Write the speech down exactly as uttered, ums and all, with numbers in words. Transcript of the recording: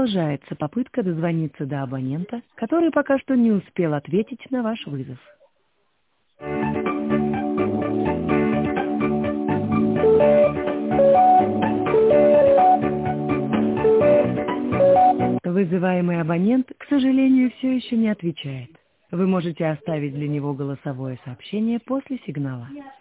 Продолжается попытка дозвониться до абонента, который пока что не успел ответить на ваш вызов. Вызываемый абонент, к сожалению, все еще не отвечает. Вы можете оставить для него голосовое сообщение после сигнала.